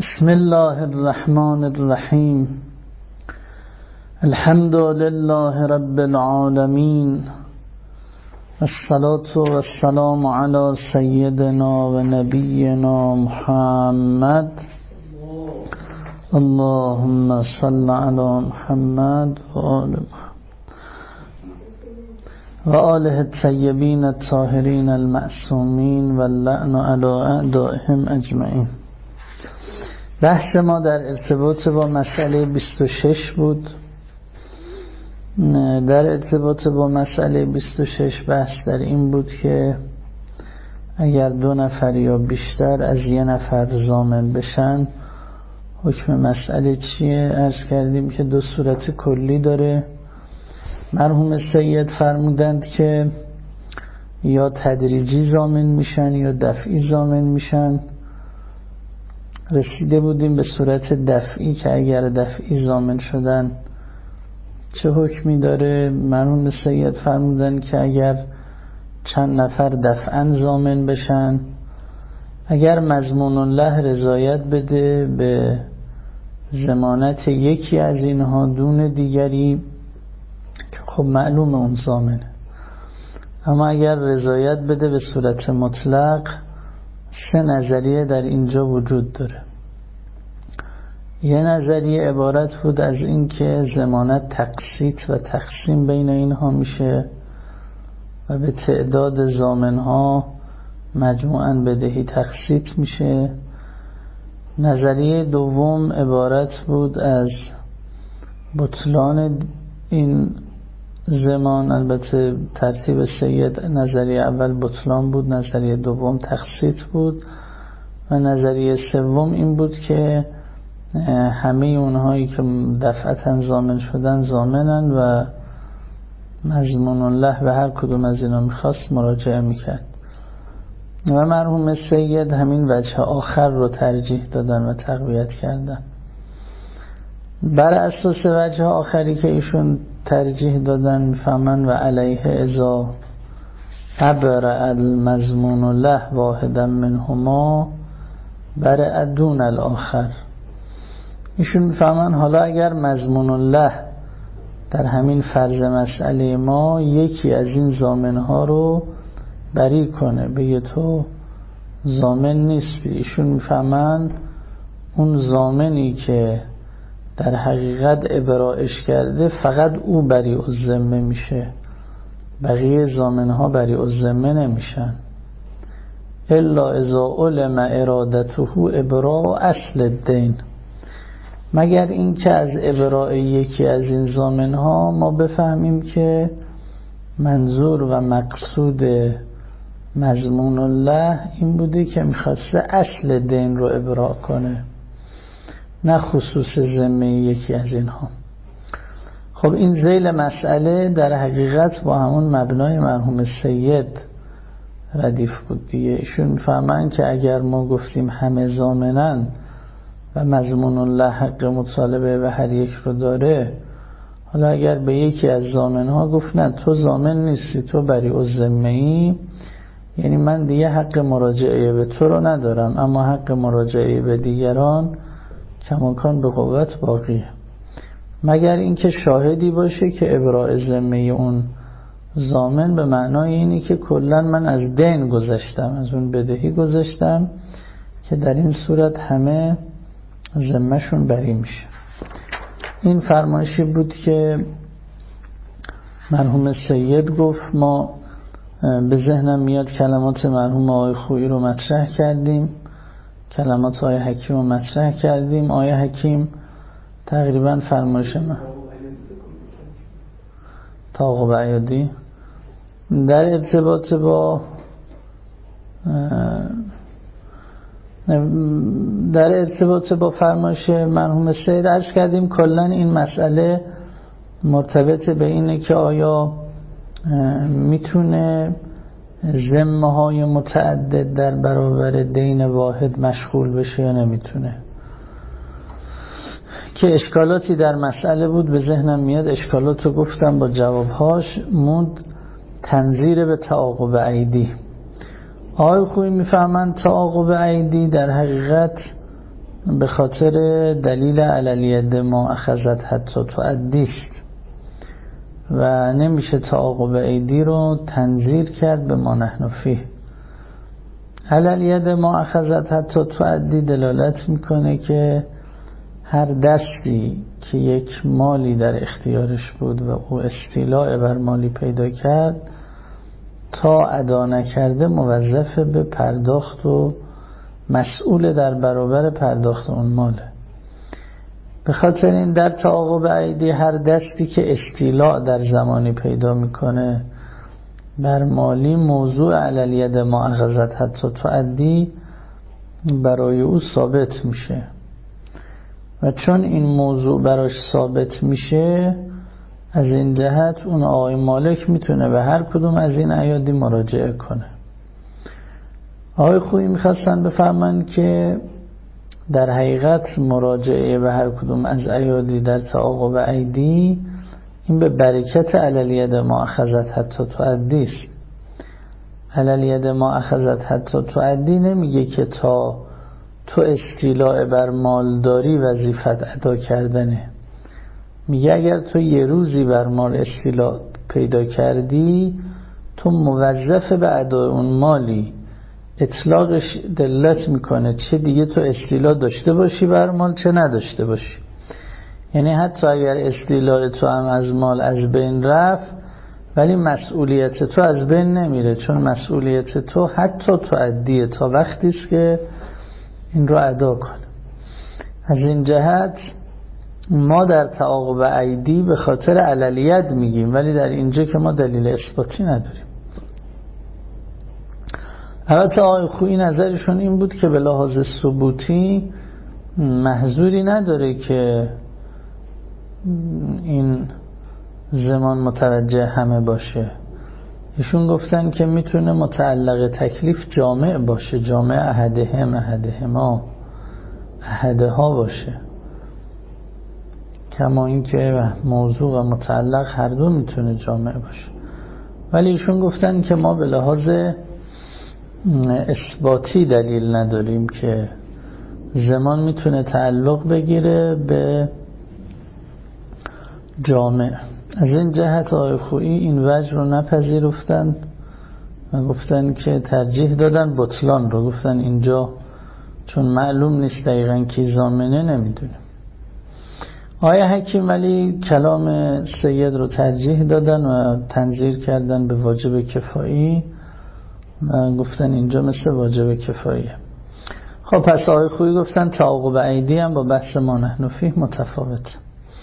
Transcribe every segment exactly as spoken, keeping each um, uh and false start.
بسم الله الرحمن الرحیم. الحمد لله رب العالمین، الصلاة والسلام علی سیدنا و نبینا محمد. اللهم صل علی محمد و آل محمد و آله الطیبین الطاهرین المعصومین و اللعن علی اعدائهم اجمعین. بحث ما در ارتباط با مسئله بیست و شش بود. در ارتباط با مسئله بیست و شش بحث در این بود که اگر دو نفر یا بیشتر از یه نفر ضامن بشن حکم مسئله چیه؟ عرض کردیم که دو صورت کلی داره. مرحوم سید فرمودند که یا تدریجی ضامن میشن یا دفعی ضامن میشن. رسیده بودیم به صورت دفعی که اگر دفعی ضامن شدن چه حکمی داره. مرحوم سید فرمودن که اگر چند نفر دفعاً ضامن بشن، اگر مضمون الله رضایت بده به ضمانت یکی از اینها دون دیگری که خب معلوم اون ضامنه، اما اگر رضایت بده به صورت مطلق، سه نظریه در اینجا وجود داره. یه نظریه عبارت بود از این که ضمانت تقسیط و تقسیم بین اینها میشه و به تعداد ضامنها مجموعاً بدهی تقسیط میشه. نظریه دوم عبارت بود از بطلان این زمان، البته ترتیب سید نظریه اول بطلان بود، نظریه دوم تقسیط بود و نظریه سوم این بود که همه اونهایی که دفعتاً ضامن شدن ضامنن و مضمون الله به هر کدوم از اینا میخواست مراجعه میکرد. و مرحوم سید همین وجه آخر رو ترجیح دادن و تقویت کردن. بر اساس وجه آخری که ایشون ترجیح دادن میفهمن و علیه ازا ابرع المضمون الله واحدا منهما برع دون الاخر. ایشون میفهمن حالا اگر مضمون الله در همین فرض مسئله ما یکی از این ضامنها رو بری کنه، بگه تو ضامن نیستی، ایشون میفهمن اون ضامنی که در حقیقت ابراعش کرده فقط او بری الذمه میشه، بقیه ضامنها بری الذمه نمیشن. الا اذا علم ارادته ابراء اصل الدین، مگر این که از ابراء یکی از این ضامنها ما بفهمیم که منظور و مقصود مضمون الله این بوده که میخواسته اصل دین رو ابراء کنه، نه خصوص ذمه یکی از اینها. خب این ذیل مسئله در حقیقت با همون مبنای مرحوم سید ردیف بود دیگه. ایشون میفهمن که اگر ما گفتیم همه ضامنن و مضمون الله حق مطالبه و هر یک رو داره، حالا اگر به یکی از ضامنها گفت نه تو ضامن نیستی، تو بری الذمه ای، یعنی من دیگه حق مراجعه به تو رو ندارم، اما حق مراجعه به دیگران کماکان به قوت باقیه، مگر اینکه شاهدی باشه که ابراء ذمه اون ضامن به معنای اینی که کلا من از دین گذشتم، از اون بدهی گذشتم، که در این صورت همه ذمه‌شون بری میشه. این فرمایشی بود که مرحوم سید گفت. ما به ذهنم میاد کلمات مرحوم آقای خویی رو مطرح کردیم، کلمات آقای حکیم رو مطرح کردیم. آقای حکیم تقریبا فرمایش من تعاقب عیادی در ارتباط با در ارتباط با فرمایش مرحوم سید عرض کردیم کلن این مسئله مرتبط به اینه که آیا میتونه ذمه های متعدد در برابر دین واحد مشغول بشه یا نمیتونه، که اشکالاتی در مسئله بود. به ذهنم میاد اشکالات رو گفتم با جوابهاش. موند تنظیر به تعاقب عیدی. آقای خویی میفهمند تعاقب عیدی در حقیقت به خاطر دلیل علالید ما اخذت حتی تؤدیست و نمیشه تعاقب ایدی رو تنظیر کرد به ما نحن فیه. علالید ما اخذت حتی تؤدی دلالت میکنه که هر دستی که یک مالی در اختیارش بود و او استیلاء بر مالی پیدا کرد تا ادا نکرده موظف به پرداخت و مسئول در برابر پرداخت اون ماله. به خاطر این در تعاقب ایدی هر دستی که استیلاء در زمانی پیدا میکنه بر مالی موضوع علالید ما اخذت حتی تؤدی برای او ثابت میشه و چون این موضوع براش ثابت میشه از این جهت اون آقای مالک میتونه به هر کدوم از این ایادی مراجعه کنه. آقای خویی میخواستن بفهمن که در حقیقت مراجعه به هر کدوم از ایادی در تعاقب ایدی این به برکت علالید ما اخذت حتی تؤدی است. علالید ما اخذت حتی تؤدی نمیگه که تا تو استیلاء بر مال داری وظیفت ادا کردنه، میگه اگر تو یه روزی بر مال استیلاء پیدا کردی تو موظف به ادای اون مالی. اطلاقش دلت میکنه چه دیگه تو استیلاء داشته باشی بر مال چه نداشته باشی. یعنی حتی اگر استیلاء تو هم از مال از بین رفت ولی مسئولیت تو از بین نمیره، چون مسئولیت تو حتی تؤدیه تا وقتی است که این رو ادا کنه. از این جهت ما در تعاقب ایدی به خاطر علالیت میگیم ولی در اینجا که ما دلیل اثباتی نداریم. البته آقای خویی نظرشون این بود که به لحاظ ثبوتی محظوری نداره که این زمان متوجه همه باشه. ایشون گفتن که میتونه متعلق تکلیف جامع باشه، جامع احدهم احدهما احدها باشه، کما اینکه موضوع و متعلق هر دو میتونه جامع باشه. ولی ایشون گفتن که ما به لحاظ اثباتی دلیل نداریم که زمان میتونه تعلق بگیره به جامع. از این جهت آقای خویی این وجه رو نپذیرفتند و گفتن که ترجیح دادن بطلان رو، گفتن اینجا چون معلوم نیست دقیقاً کی ضامنه نمیدونیم. آقای حکیم ولی کلام سید رو ترجیح دادن و تنظیر کردن به واجب کفایی و گفتن اینجا مثل واجب کفاییه. خب پس آقای خویی گفتن تعاقب ایدی هم با بحث ما نحن فیه متفاوت.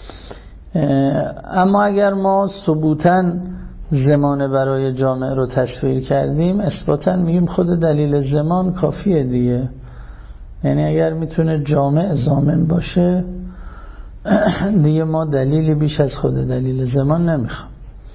اما اگر ما ثبوتاً زمان برای جامع رو تصویر کردیم اثباتاً میگیم خود دلیل زمان کافیه دیگه. یعنی اگر میتونه جامع ضامن باشه دیگه ما دلیلی بیش از خود دلیل زمان نمیخوام.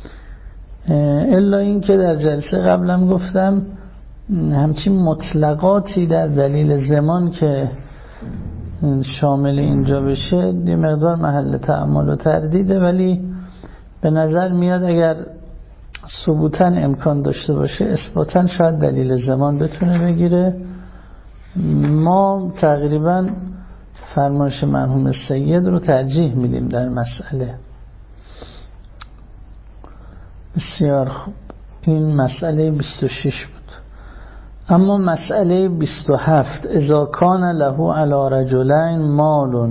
الا این که در جلسه قبلم گفتم همچین مطلقاتی در دلیل زمان که شامل اینجا بشه یه مقدار محل تأمل و تردیده، ولی به نظر میاد اگر ثبوتاً امکان داشته باشه اثباتاً شاید دلیل زمان بتونه بگیره. ما تقریباً فرمایش مرحوم سید رو ترجیح میدیم در مسئله. بسیار خوب، این مسئله بیست و شش بود. اما مسئله بیست و هفت، اذا کان له علی رجلین مال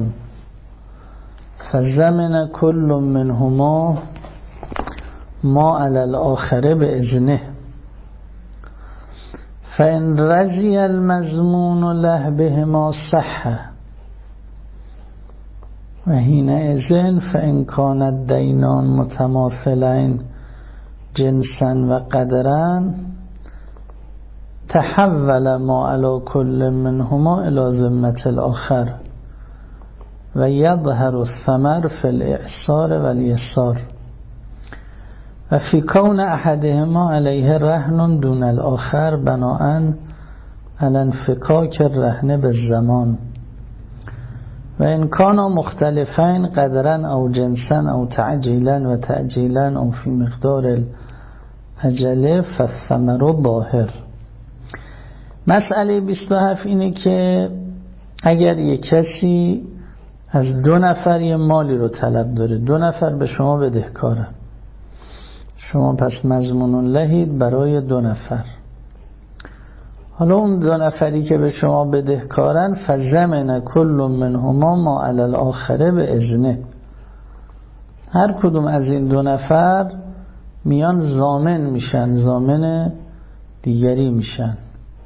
فزمن کل منهما ما علی الاخر باذنه فان رضی المضمون له بهما صح و حینئذ فان کان الدینان متماثلین جنسا و قدرا تحول ما علی کل منهما الى ذمة الاخر و یظهر الثمر فی الاعسار و الیسار و فی کون احدهما علیه رهن دون الاخر بناء علی انفکاک الرهن بالزمان و ان کانا مختلفین قدرا او جنسا او تعجیلا و تعجیلا او فی مقدار الاجل فالثمر ظاهر. مسئله بیست و هفت اینه که اگر یک کسی از دو نفر یه مالی رو طلب داره، دو نفر به شما بدهکارن، شما پس مضمون لهید برای دو نفر. حالا اون دو نفری که به شما بدهکارن فضمن کل منهما ما علی الاخره به اذنه، هر کدوم از این دو نفر میان ضامن میشن، ضامن دیگری میشن.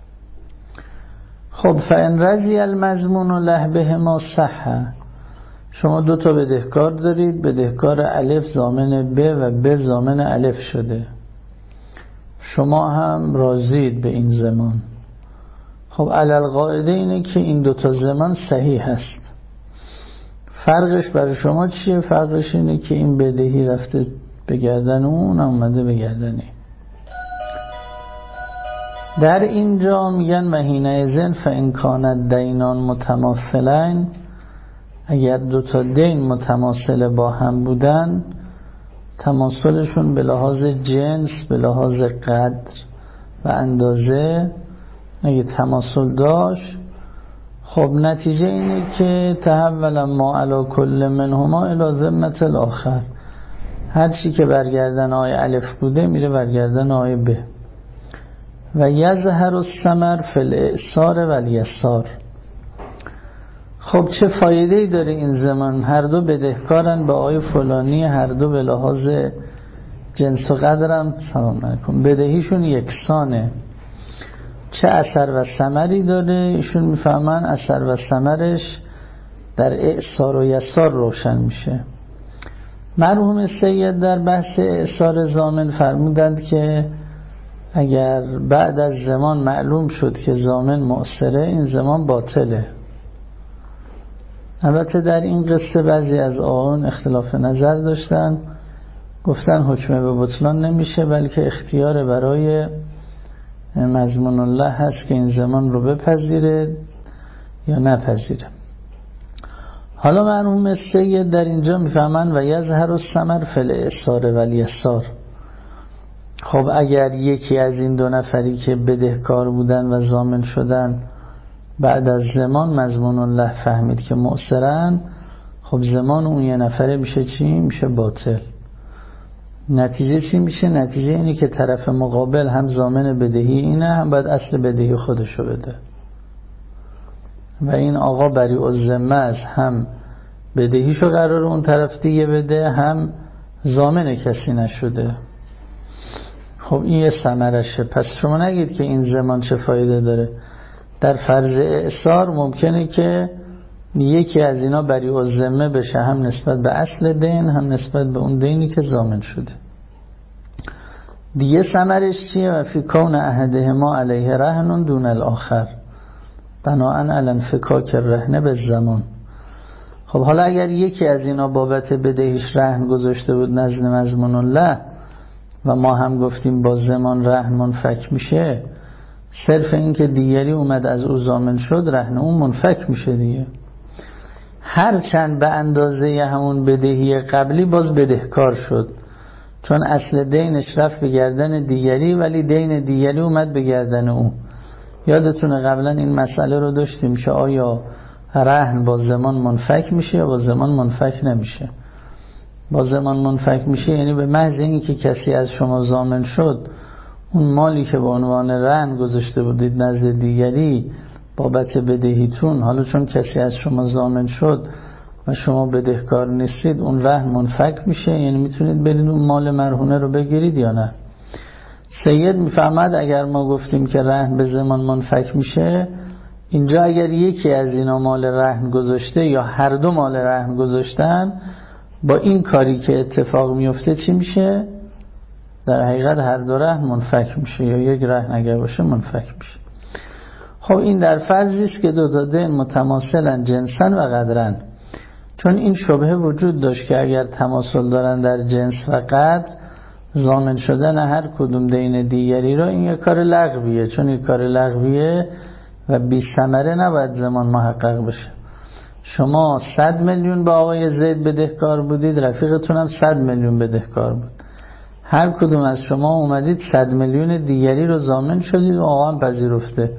خب فان رضی المضمون له بهما صح، شما دو تا بدهکار دارید، بدهکار الف ضامن ب و ب ضامن الف شده، شما هم راضید به این ضمان. خب علل قاعده اینه که این دو تا ضمان صحیح هست. فرقش برای شما چیه؟ فرقش اینه که این بدهی رفته به گردن اون، اومده به گردنی. در اینجا میگن و حینئذ فان کانت دینان متماثلین، اگر دو تا دین متماثل با هم بودن، تماثلشون به لحاظ جنس، به لحاظ قدر و اندازه اگه تماثل داشت، خب نتیجه اینه که تحول ما علی کل منهما الی ذمة الاخر، هر چی که برگردن آیه الف بوده میره برگردن آیه ب. و یظهر الثمر فی الاعسار و الیسار. خب چه فایده ای داره این زمان؟ هر دو بدهکارن به آیه فلانی، هر دو به لحاظ جنس و قدرم سلام علیکم بدهیشون یکسانه. چه اثر و ثمری داره؟ ایشون میفهمن اثر و ثمرش در اعسار و یسار روشن میشه. مرحوم سید در بحث اعسار ضامن فرمودند که اگر بعد از زمان معلوم شد که ضامن معسره، این زمان باطله. البته در این قصه بعضی از آقایون اختلاف نظر داشتن، گفتن حکم به بطلان نمیشه، بلکه اختیار برای مضمون الله هست که این زمان رو بپذیره یا نپذیره. حالا مرحوم سید در اینجا میفهمن و یظهر الثمر فی الاعسار و الیسار. خب اگر یکی از این دو نفری که بدهکار بودن و ضامن شدن بعد از زمان مضمون الله فهمید که معسرن، خب زمان اون یه نفره میشه چی؟ میشه باطل. نتیجه چی میشه؟ نتیجه اینه که طرف مقابل هم ضامن بدهی اینه، هم باید اصل بدهی خودشو بده و این آقا بریء الذمه است، هم بدهیشو قرار اون طرف دیگه بده، هم ضامن کسی نشده. خب این یه ثمرشه. پس شما نگید که این زمان چه فایده داره. در فرض اعسار ممکنه که یکی از اینا بریء الذمه بشه، هم نسبت به اصل دین، هم نسبت به اون دینی که ضامن شده. دیگه ثمرش چیه؟ و فی کون احدهما علیه رهن دون الاخر بناءً علی انفکاک الرهن بالزمان. خب حالا اگر یکی از اینا بابت بدهیش رهن گذاشته بود نزد مضمون الله و ما هم گفتیم با زمان رهن منفک میشه، صرف این که دیگری اومد از او ضامن شد، رهن اون منفک میشه دیگه. هرچند به اندازه همون بدهی قبلی باز بدهکار شد، چون اصل دینش رفت به گردن دیگری ولی دین دیگری اومد به گردن اون. یادتونه قبلا این مسئله رو داشتیم که آیا رهن با زمان منفک میشه یا با زمان منفک نمیشه. با زمان منفک میشه یعنی به محض اینی که کسی از شما ضامن شد، اون مالی که به عنوان رهن گذاشته بودید نزد دیگری بابت بدهیتون، حالا چون کسی از شما ضامن شد و شما بدهکار نیستید، اون رهن منفک میشه، یعنی میتونید برید اون مال مرهونه رو بگیرید یا نه. سید میفهمد اگر ما گفتیم که رهن به زمان منفک میشه، اینجا اگر یکی از اینا مال رهن گذاشته یا هر دو مال رهن گذاشتن، با این کاری که اتفاق میفته چی میشه؟ در حقیقت هر دو رهن منفک میشه، یا یک رهن اگر باشه منفک میشه. خب این در فرضی است که دو تا دین متماثلن جنسن و قدرن، چون این شبهه وجود داشت که اگر تماثل دارن در جنس و قدر، ضامن شدن هر کدوم دین دیگری را این یک کار لغویه، چون یک کار لغویه و بی ثمره نباید زمان محقق بشه. شما صد میلیون به آقای زید بدهکار بودید، رفیقتون هم صد میلیون بدهکار بود، هر کدوم از شما اومدید صد میلیون دیگری رو ضامن شدید و آقا هم پذیرفته.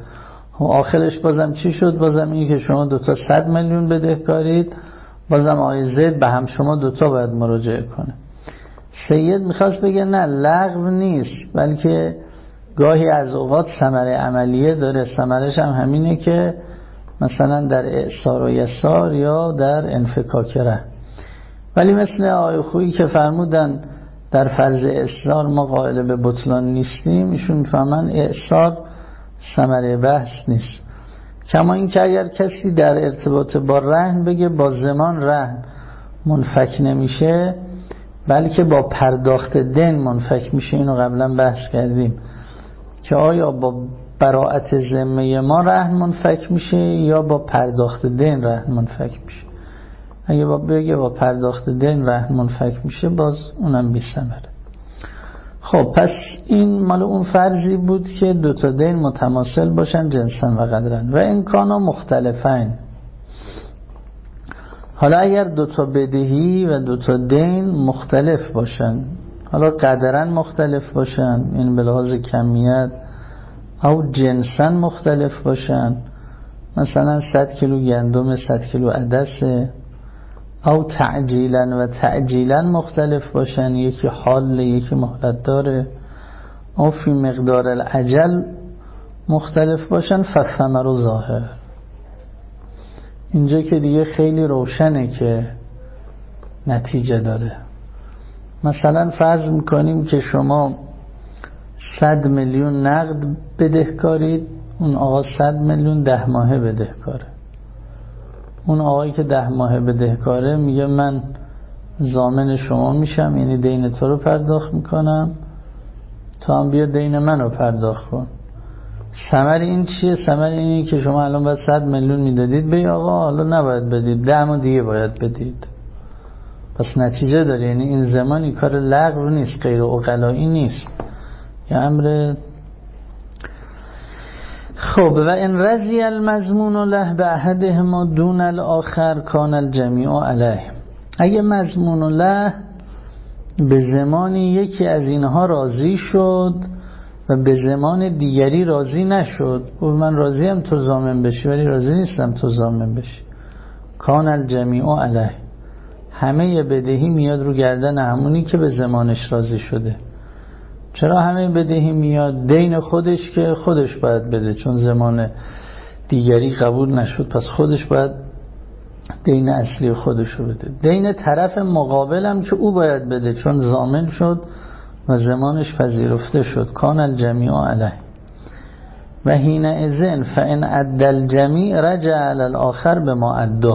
و آخرش بازم چی شد؟ بازم این که شما دوتا صد میلیون بدهکارید، بازم آقای زید به هم شما دوتا باید مراجعه کنه. سید میخواست بگه نه لغو نیست، بلکه گاهی از اوقات ثمره عملیه داره. ثمرش هم همینه که مثلا در اعصار و یسار یا در انفکاک ره. ولی مثل آقای خویی که فرمودن در فرض اعصار ما قائل به بطلان نیستیم، ایشون میفهمن اعصار ثمره بحث نیست. کما این که اگر کسی در ارتباط با رهن بگه با زمان رهن منفک نمیشه بلکه با پرداخت دین منفک میشه، اینو قبلا بحث کردیم که آیا با براءت ذمه ما رهن منفک میشه یا با پرداخت دین رهن منفک میشه. اگه با بگه با پرداخت دین رهن منفک میشه باز اونم بی ثمره. خب پس این مال اون فرضی بود که دوتا دین متماثل باشن جنسا و قدرن و امکانا مختلفین. حالا اگر دوتا بدهی و دوتا دین مختلف باشن، حالا قدرن مختلف باشن، این به لحاظ کمیت، او جنسا مختلف باشن، مثلا صد کیلو گندم صد کیلو عدسه، او تعجیلا و تعجیلا مختلف باشن، یکی حال یکی مهلت داره، او فی مقدار العجل مختلف باشن، فالثمر ظاهر. اینجا که دیگه خیلی روشنه که نتیجه داره. مثلا فرض میکنیم که شما صد میلیون نقد بدهکارید، اون آقا صد میلیون ده ماهه بدهکاره. اون آقایی که ده ماهه بدهکاره میگه من ضامن شما میشم، یعنی دین تو رو پرداخت میکنم، تو هم بیا دین من رو پرداخت کن. ثمر این چیه؟ ثمر اینه که شما الان باید صد میلیون میدادید به آقا، حالا نباید بدید، ده ماه دیگه باید بدید. پس نتیجه داره، یعنی این زمانی کار لغو نیست، غیر عقلایی نیست، یه امر. خب و ان رضی المضمون له بعهدهما دون الاخر کان الجمیع علیه. اگه مضمون له به زمانی یکی از اینها راضی شد و به زمان دیگری راضی نشد، گفت من راضیم تو ضامن بشی ولی راضی نیستم تو ضامن بشی، کان الجمیع علیه، همه بدهی میاد رو گردن همونی که به زمانش راضی شده. چرا همه بدهی میاد؟ دین خودش که خودش باید بده، چون زمان دیگری قبول نشد، پس خودش باید دین اصلی خودش رو بده. دین طرف مقابلم که او باید بده، چون ضامن شد و زمانش پذیرفته شد، کان الجمیع علیه. و حین اذن فان عد الجمیع رجع علی الاخر بما عده.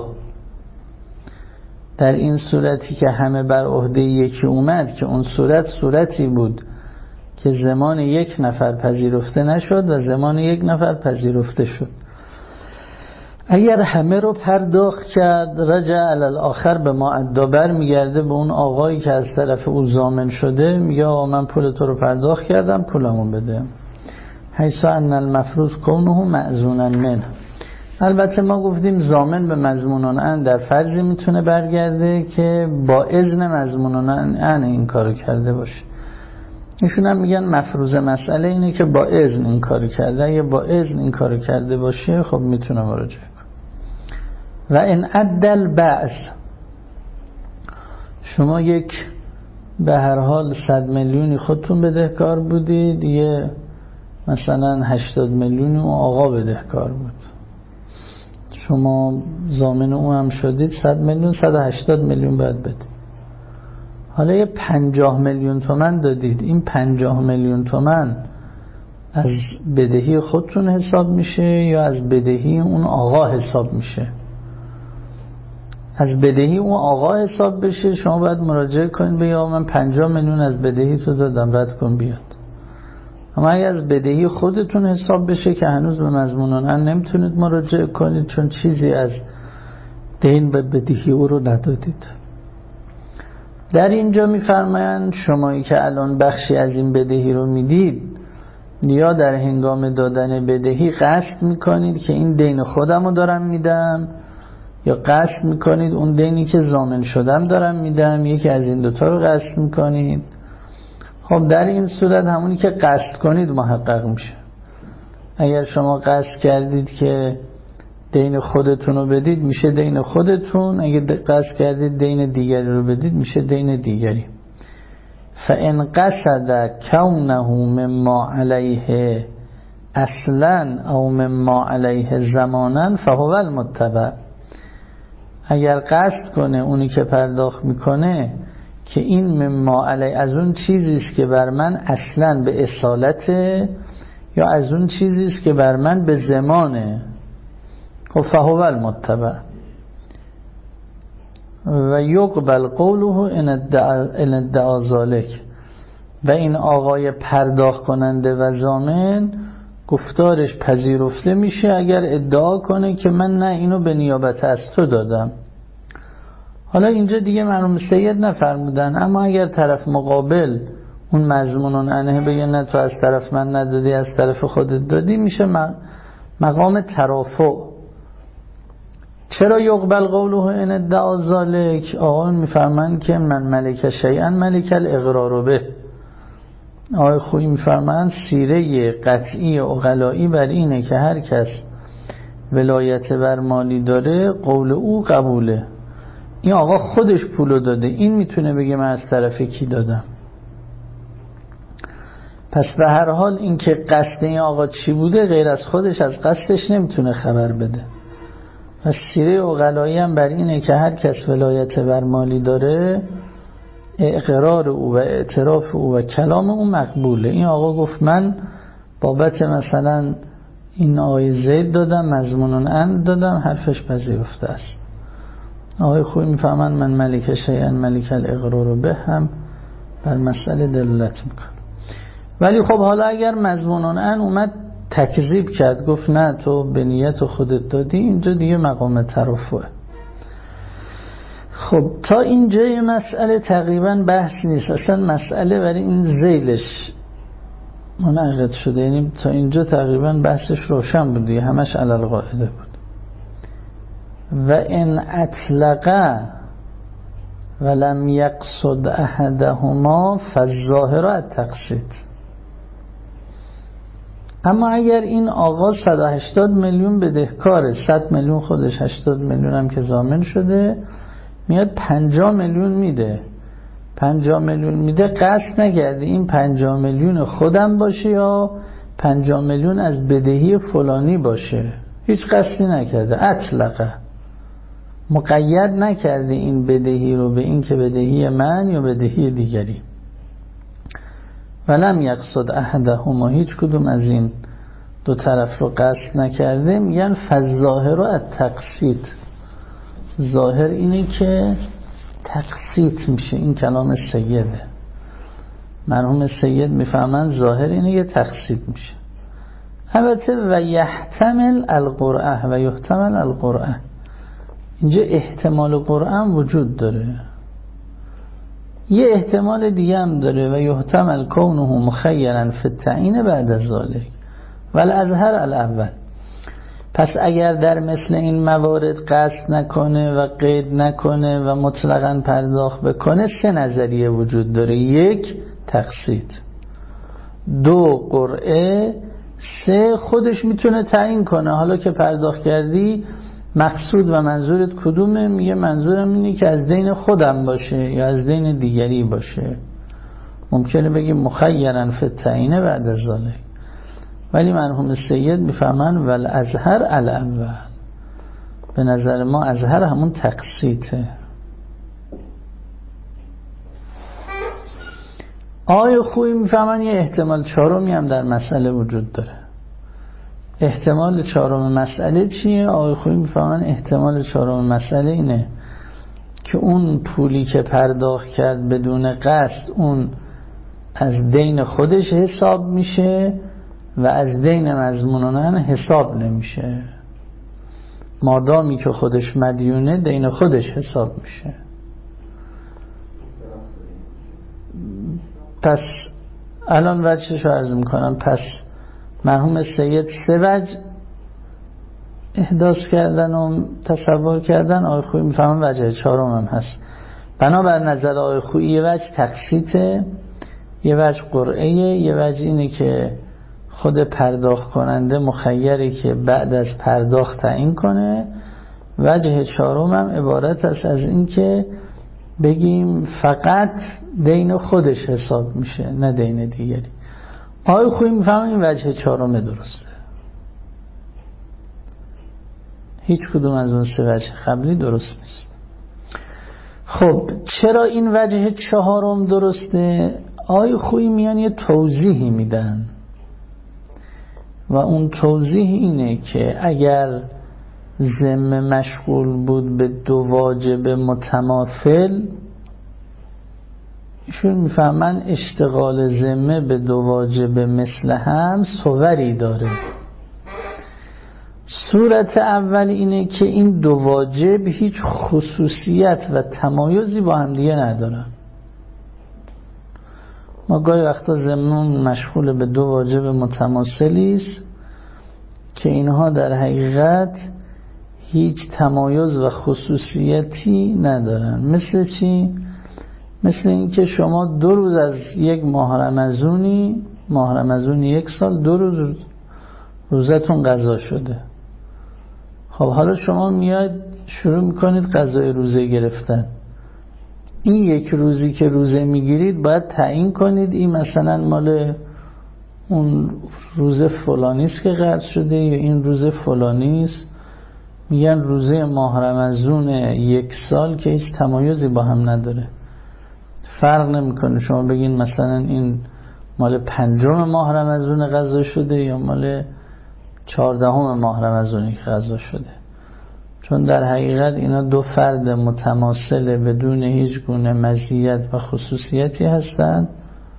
در این صورتی که همه بر عهده یکی اومد، که اون صورت صورتی بود که زمان یک نفر پذیرفته نشد و زمان یک نفر پذیرفته شد، اگر همه رو پرداخت کرد رجع علی الاخر به ما عدابر میگرده به اون آقایی که از طرف او ضامن شده، میگه آقا من پول تو رو پرداخت کردم، پولمو بده. حیث ان المفروض کونه معزونا منه. البته ما گفتیم ضامن به مضمونان ان در فرضی میتونه برگرده که با اذن مضمونان ان این کارو کرده باشه. ایشون هم میگن مفروض مسئله اینه که با اذن این کارو کرده. اگه با اذن این کارو کرده باشه خب میتونه مراجعه کنه. و ان عدل بعض، شما یک به هر حال صد میلیونی خودتون بدهکار بودید، یه مثلا هشتاد میلیونی اون آقا بدهکار بود، شما ضامن او هم شدید، صد میلیون صد و هشتاد میلیون باید بدید. حالا یه پنجاه میلیون تومن دادید، این پنجاه میلیون تومن از بدهی خودتون حساب میشه یا از بدهی اون آقا حساب میشه؟ از بدهی اون آقا حساب بشه، شما باید مراجعه کنید به یا من پنجاه میلیون از بدهی تو دادم رد کن بیاد. اما اگه از بدهی خودتون حساب بشه که هنوز به مضمونان ان نمیتونید مراجعه کنید، چون چیزی از دین به بدهی او رو ندادید. در اینجا میفرمایند شمایی که الان بخشی از این بدهی رو میدید، یا در هنگام دادن بدهی قصد میکنید که این دین خودم رو دارم میدم، یا قصد میکنید اون دینی که ضامن شدم دارم میدم، یکی از این دوتا رو قصد میکنید. خب در این صورت همونی که قصد کنید محقق میشه. اگر شما قصد کردید که دین خودتون رو بدید میشه دین خودتون، اگر قصد کردید دین دیگری رو بدید میشه دین دیگری. فَإِنْ قَصَدَ كَوْنَهُ مِمَّا عَلَيْهِ اصلا او مما علیه زمانا فهو المتبع. اگر قصد کنه اونی که پرداخت میکنه که این مما علیه از اون چیزیست که بر من اصلا به اصالته یا از اون چیزیست که بر من به زمانه، خب فهو المتبع. و یقبل قوله ان ادعا ذلک، و این آقای پرداخت کننده و ضامن گفتارش پذیرفته میشه اگر ادعا کنه که من نه اینو به نیابت از تو دادم. حالا اینجا دیگه مرحوم سید نفرمودن، اما اگر طرف مقابل اون مضمون عنه بگه نه تو از طرف من ندادی از طرف خودت دادی، میشه مقام ترافع. چرا یقبل قوله ان ادعا ذلک؟ آقایون میفرمایند که من ملک شیئا ملک الاقرار به. آقای خویی میفرمایند سیره قطعی عقلایی بر اینه که هر کس ولایت بر مالی داره قول او قبوله. این آقا خودش پولو داده، این میتونه بگه من از طرف کی دادم. پس به هر حال این که قصد این آقا چی بوده غیر از خودش از قصدش نمیتونه خبر بده. و سیره عقلایی هم بر اینه که هر کس ولایت بر مالی داره اقرار او و اعتراف او و کلام او مقبوله. این آقا گفت من بابت مثلا این آقای زید دادم، مضمونون ان دادم، حرفش پذیرفته است. آقای خوبی میفهمن من ملک شیئا ملک الاقرار به هم بر مسئله دلالت میکنه. ولی خب حالا اگر مضمونون ان اومد تکذیب کرد، گفت نه تو به نیت خودت دادی، اینجا دیگه مقام ترافعه. خب تا اینجا یه مسئله تقریبا بحث نیست، اصلا مسئله برای این ذیلش منعقد شده، یعنی تا اینجا تقریبا بحثش روشن بود دیگه، همش علی القاعده بود. و ان اطلق ولم یقصد احدهما فالظاهر التقصید. اما اگر این آقا صد و هشتاد میلیون بدهکاره، صد میلیون خودش، هشتاد میلیون هم که ضامن شده، میاد پنجاه میلیون میده، پنجاه میلیون میده، قصد نکرده این پنجاه میلیون خودم باشه یا پنجاه میلیون از بدهی فلانی باشه، هیچ قصدی نکرده، اطلقه، مقید نکرده این بدهی رو به این که بدهی من یا بدهی دیگری. ولم یقصد احدهما، هیچ کدوم از این دو طرف رو قصد نکرده، میگن فالظاهر التقصید. ظاهر اینه که تقصید میشه، این کلام سیده، مرحوم سید میفهمن ظاهر اینه که تقصید میشه. البته و یحتمل القرعه و یحتمل القرعه، اینجا احتمال قرعه وجود داره. یه احتمال دیگه هم داره و یحتمل کونه مخیرا فی التعیین بعد ذلک والازهر الاول. پس اگر در مثل این موارد قصد نکنه و قید نکنه و مطلقاً پرداخت بکنه، سه نظریه وجود داره: یک، تقصید، دو، قرعه، سه، خودش میتونه تعیین کنه حالا که پرداخت کردی مقصود و منظورت کدومه؟ میگه منظورم اینه که از دین خودم باشه یا از دین دیگری باشه. ممکنه بگی مخیرن فی التعیین بعد از ذلک، ولی مرحوم سید میفهمن ول ازهر الاول، به نظر ما ازهر همون تقصیده. آقای خویی میفهمن یه احتمال چهارمی هم در مسئله وجود داره. احتمال چهارم مسئله چیه؟ آقای خویی میفهمن احتمال چهارم مسئله اینه که اون پولی که پرداخت کرد بدون قصد، اون از دین خودش حساب میشه و از دین مضمونن حساب نمیشه. مادامی که خودش مدیونه دین خودش حساب میشه. پس الان وجهش رو عرض میکنم. پس مرحوم سید سه وجه احداث کردن و تصور کردن، آقای خویی میفهمن وجه چهارم هم هست. بنابر نظر آقای خویی یه وجه تقسیطه، یه وجه قرعه، یه وجه اینه که خود پرداخت کننده مخیری که بعد از پرداخت تعیین کنه. وجه چهارم هم عبارت است از این که بگیم فقط دین خودش حساب میشه نه دین دیگری. آقای خویی میفهمن این وجه چهارم درسته، هیچ کدوم از اون سه وجه قبلی درست نیست. خب چرا این وجه چهارم درسته؟ آقای خویی میان یه توضیحی میدن و اون توضیح اینه که اگر ذمه مشغول بود به دو واجب متماثل، ایشون میفهمن اشتغال ذمه به دو واجب مثل هم صوری داره. صورت اول اینه که این دو واجب هیچ خصوصیت و تمایزی با هم دیگه ندارن. ما گاهی وقتا ذمه مشغول به دو واجب متماثلی است که اینها در حقیقت هیچ تمایز و خصوصیتی ندارن. مثل چی؟ مثل این که شما دو روز از یک ماه رمضونی ماه رمضونی یک سال دو روز روزتون قضا شده. خب حالا شما میاد شروع میکنید قضای روزه گرفتن. این یک روزی که روزه میگیرید باید تعیین کنید این مثلا مال اون روز فلانیست که قرض شده یا این روز فلانیست. میگن روزه ماه رمضون یک سال که هیچ تمایزی با هم نداره، فرق نمیکنه شما بگین مثلا این مال پنجم ماه رمضون قضا شده یا مال چهاردهم ماه رمضونی که قضا شده، چون در حقیقت اینا دو فرد متماثل بدون هیچ گونه مزیت و خصوصیتی هستند.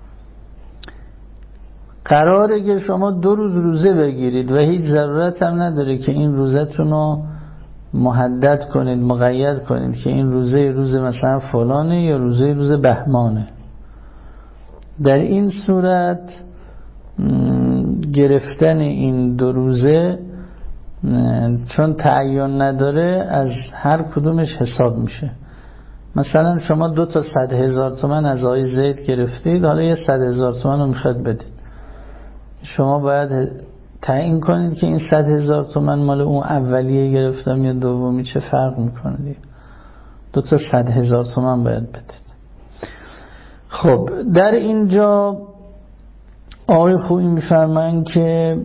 قراره که شما دو روز روزه بگیرید و هیچ ضرورت هم نداره که این روزتون رو محدد کنید، مقید کنید که این روزه روز مثلا فلانه یا روزه روز بهمانه. در این صورت گرفتن این دو روزه چون تعین نداره از هر کدومش حساب میشه. مثلا شما دو تا صد هزار تومن از آقای زید گرفتید، حالا یه صد هزار تومن رو میخواد بدید، شما باید تعیین کنید که این صد هزار تومن مال اون اولیه گرفتم یا دومی، چه فرق میکنه دیگه، دو تا صد هزار تومن باید بدید. خب در اینجا آقای خویی میفرمایند که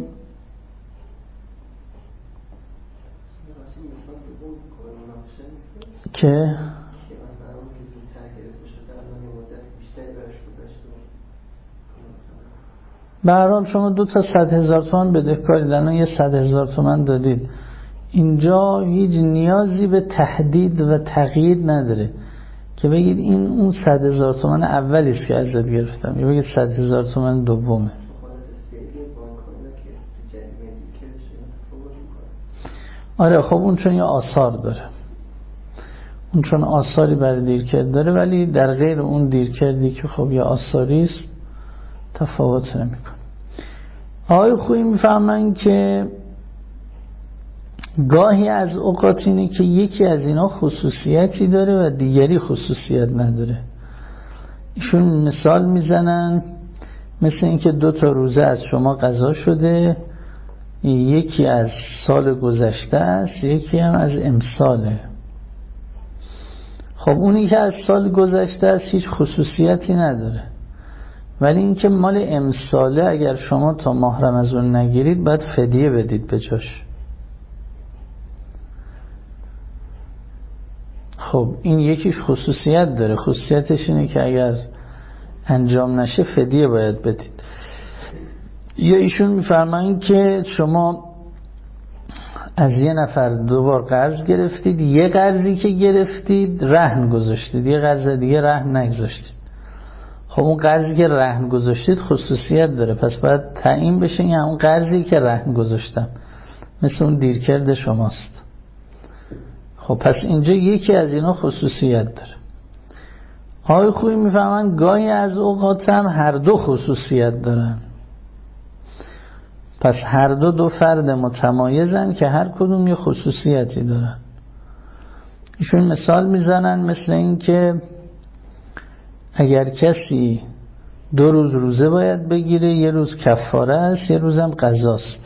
که به هر حال شما دو تا صد هزار تومان بدهکاری دارن، یه صد هزار تومان دادید، اینجا هیچ نیازی به تحدید و تقیید نداره که بگید این اون صد هزار تومان اولیست که ازت گرفتم یا بگید صد هزار تومان دومه. آره خب اون چون یه آثار داره، اون چون آثاری برای دیرکرد داره، ولی در غیر اون دیرکردی که خب یه آثاری است تفاوت نمیکنه. آقای خویی میفهمن که گاهی از اوقات اینه که یکی از اینا خصوصیتی داره و دیگری خصوصیت نداره. ایشون مثال میزنن مثل اینکه دو تا روزه از شما قضا شده، یکی از سال گذشته است یکی هم از امساله. خب اونی که از سال گذشته است هیچ خصوصیتی نداره، ولی اینکه مال امساله اگر شما تا ماه رمضان نگیرید باید فدیه بدید به جاش. خب این یکیش خصوصیت داره، خصوصیتش اینه که اگر انجام نشه فدیه باید بدید. یا ایشون میفرمایند که شما از یه نفر دوبار قرض گرفتید، یه قرضی که گرفتید رهن گذاشتید، یه قرض دیگه رهن نگذاشتید. خب اون قرضی که رهن گذاشتید خصوصیت داره، پس باید تعیین بشه این اون قرضی که رهن گذاشتم مثل اون دیرکرد شماست. خب پس اینجا یکی از اینا خصوصیت داره. آقای خویی میفهمن گاهی از اوقات هم هر دو خصوصیت دارن، پس هر دو دو فرد متمایزن که هر کدوم یه خصوصیتی دارن. ایشون مثال میزنن مثل این که اگر کسی دو روز روزه باید بگیره، یه روز کفاره است، یه روزم قضاست.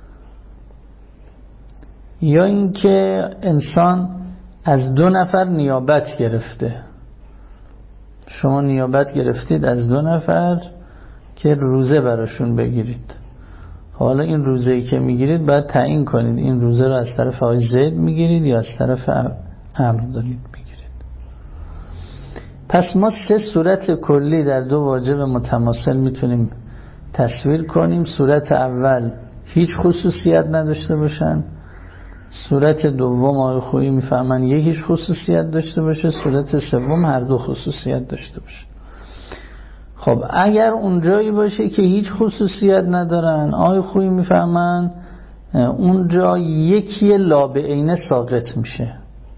یا اینکه انسان از دو نفر نیابت گرفته، شما نیابت گرفتید از دو نفر که روزه براشون بگیرید. حالا این روزه‌ای که میگیرید باید تعیین کنید این روزه رو از طرف آقای زید میگیرید یا از طرف عمرو دارید میگیرید. پس ما سه صورت کلی در دو واجب متماثل میتونیم تصویر کنیم. صورت اول هیچ خصوصیت نداشته باشن، صورت دوم آقای خویی میفهمن یه هیچ خصوصیت داشته باشه، صورت سوم هر دو خصوصیت داشته باشه. خب اگر اونجایی باشه که هیچ خصوصیت ندارن، آقای خویی میفهمن اونجا یکی لابعینه ساقط میشه.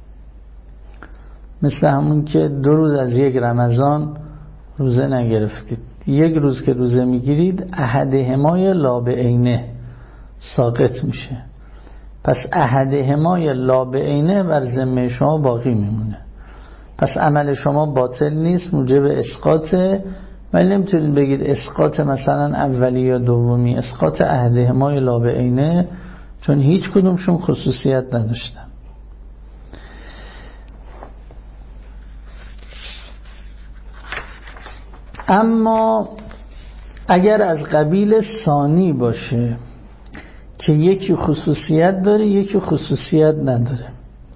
مثل همون که دو روز از یک رمضان روزه نگرفتید، یک روز که روزه میگیرید احدهما لابعینه ساقط میشه. پس احدهما لابعینه بر ذمه شما باقی میمونه. پس عمل شما باطل نیست، موجب اسقاطه، ولی نمیتونید بگید اسقاط مثلا اولی یا دومی، اسقاط احدهما لابعینه، چون هیچ کدومشون خصوصیت نداشتن. اما اگر از قبیل ثانی باشه که یکی خصوصیت داره یکی خصوصیت نداره،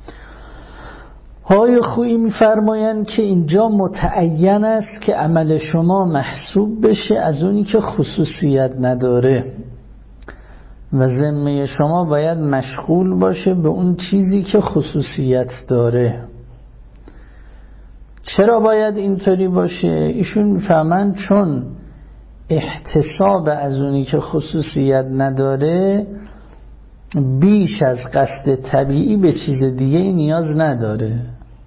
های خویی میفرمایند که اینجا متعین است که عمل شما محسوب بشه از اونی که خصوصیت نداره و ذمه شما باید مشغول باشه به اون چیزی که خصوصیت داره. چرا باید اینطوری باشه؟ ایشون میفهمند چون احتساب از اونی که خصوصیت نداره بیش از قصد طبیعی به چیز دیگه نیاز نداره،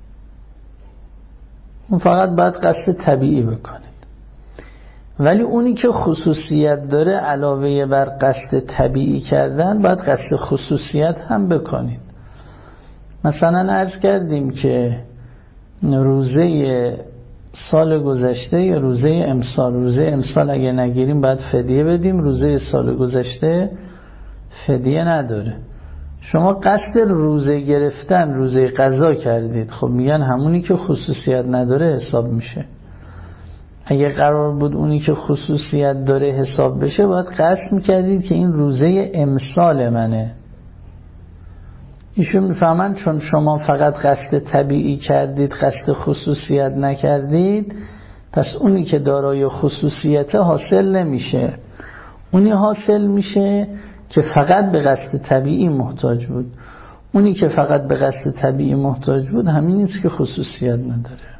اون فقط باید قصد طبیعی بکنید. ولی اونی که خصوصیت داره علاوه بر قصد طبیعی کردن باید قصد خصوصیت هم بکنید. مثلا عرض کردیم که روزه سال گذشته یا روزه امسال، روزه امسال اگه نگیریم باید فدیه بدیم، روزه سال گذشته فدیه نداره. شما قصد روزه گرفتن روزه قضا کردید، خب میگن همونی که خصوصیت نداره حساب میشه. اگه قرار بود اونی که خصوصیت داره حساب بشه باید قصد میکردید که این روزه امسال منه. ایشون میفهمن چون شما فقط قصد طبیعی کردید قصد خصوصیت نکردید، پس اونی که دارای خصوصیت حاصل نمیشه. اونی حاصل میشه که فقط به قصد طبیعی محتاج بود. اونی که فقط به قصد طبیعی محتاج بود همین نیست که خصوصیت نداره.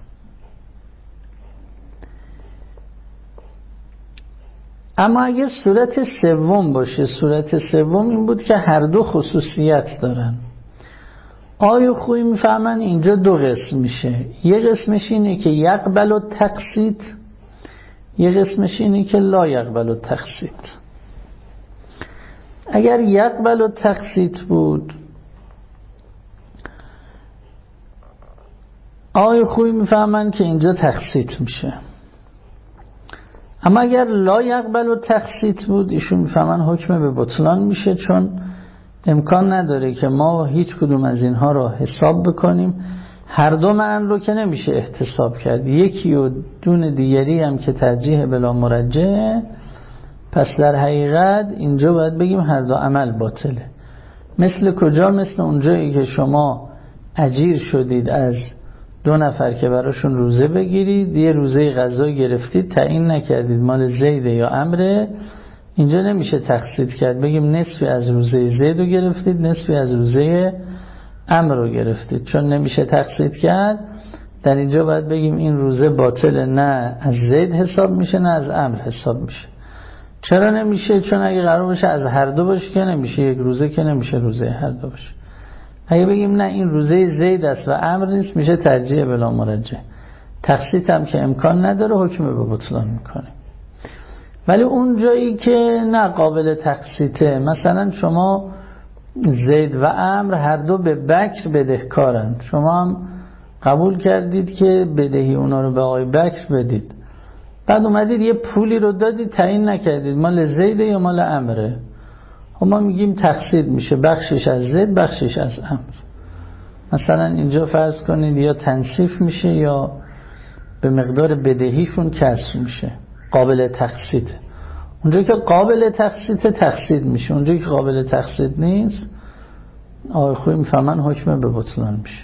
اما اگه صورت سوم باشه، صورت سوم این بود که هر دو خصوصیت دارن. آقای خویی میفهمن اینجا دو قسم میشه. یه قسمش اینه که یقبل التقسیط، یه قسمش اینه که لا یقبل التقسیط. اگر یقبل التقسیط بود، آقای خویی میفهمن که اینجا تقسیط میشه. اما اگر لا یقبل التقسیط بود، ایشون میفهمن حکم به بطلان میشه، چون امکان نداره که ما هیچ کدوم از اینها رو حساب بکنیم. هر دو معنی رو که نمیشه احتساب کرد، یکی و دون دیگری هم که ترجیح بلا مرجحه. پس در حقیقت اینجا باید بگیم هر دو عمل باطله. مثل کجا؟ مثل اونجایی که شما اجیر شدید از دو نفر که براشون روزه بگیرید، یه روزه قضا گرفتید تعیین نکردید مال زید یا عمرو، اینجا نمیشه تقسیط کرد بگیم نصفی از روزه زید رو گرفتید نصفی از روزه عمرو رو گرفتید، چون نمیشه تقسیط کرد. در اینجا باید بگیم این روزه باطل، نه از زید حساب میشه نه از عمرو حساب میشه. چرا نمیشه؟ چون اگه قرار باشه از هر دو باشه که نمیشه، یک روزه که نمیشه روزه هر دو باشه. اگه بگیم نه این روزه زید است و عمرو نیست، میشه ترجیح بلا مرجح. تقسیط هم که امکان نداره، حکم به بطلان میکنه. ولی اون جایی که نه قابل تقسیطه، مثلا شما زید و عمرو هر دو به بکر بدهکارن، شما هم قبول کردید که بدهی اونا رو به آقای بکر بدید، بعد اومدید یه پولی رو دادید تعیین نکردید مال زید یا مال عمره، ما میگیم تقسیط میشه، بخشش از زید بخشش از عمرو. مثلا اینجا فرض کنید یا تنصیف میشه یا به مقدار بدهیشون کسر میشه، قابل تقسیط. اونجا که قابل تقسیط تقسیط میشه، اونجا که قابل تقسیط نیست آقای خویی میفهمن حکم به بطلان میشه.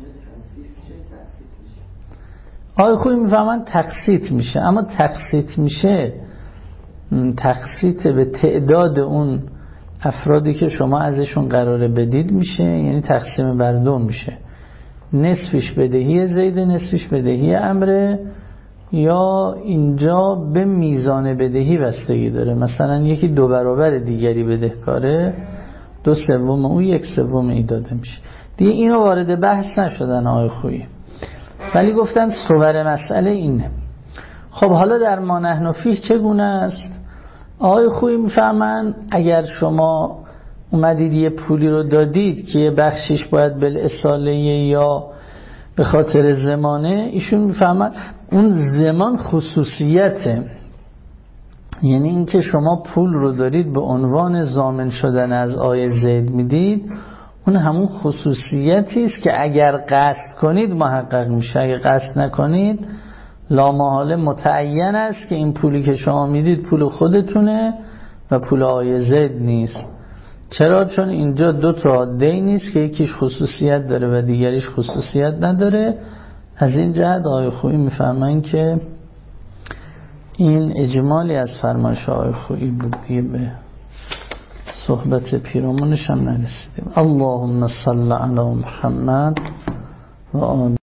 آقای خویی میفهمن تقسیط میشه، اما تقسیط میشه تقسیط به تعداد اون افرادی که شما ازشون قراره بدید میشه، یعنی تقسیم بر دو میشه، نصفش بدهی زید نصفش بدهی عمره، یا اینجا به میزان بدهی بستگی داره، مثلا یکی دو برابر دیگری بدهکاره، دو سوم او یک سوم ای داده میشه. دیگه اینو وارد بحث نشدن آقای خویی، ولی گفتن صور مسئله اینه. خب حالا در ما نحن فیه چگونه است؟ آقای خویی میفهمن اگر شما اومدید یه پولی رو دادید که یه بخشش باید بالاصاله یا به خاطر زمانه، ایشون میفهمن اون زمان خصوصیته، یعنی این که شما پول رو دارید به عنوان ضامن شدن از آیه زید میدید، اون همون خصوصیتی است که اگر قصد کنید محقق میشه، اگر قصد نکنید لامحاله متعین است که این پولی که شما میدید پول خودتونه و پول آیه زید نیست. چرا؟ چون اینجا دو تا دین نیست که یکیش خصوصیت داره و دیگریش خصوصیت نداره. از این جهت آقای خویی میفهمن که این اجمالی از فرمایش آقای خویی بود، دیگه به صحبت پیرامونش هم نرسیدیم. اللهم صل علی محمد و آل